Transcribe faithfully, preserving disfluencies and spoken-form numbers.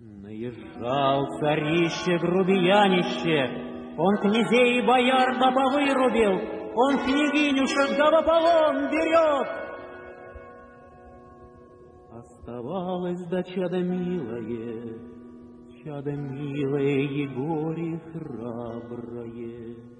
Наезжал царище грубиянище, он князей и бояр да повырубил, он княгинюшек да в Аполлон берет. Оставалось да чадо милое, чадо милое Егоре храброе.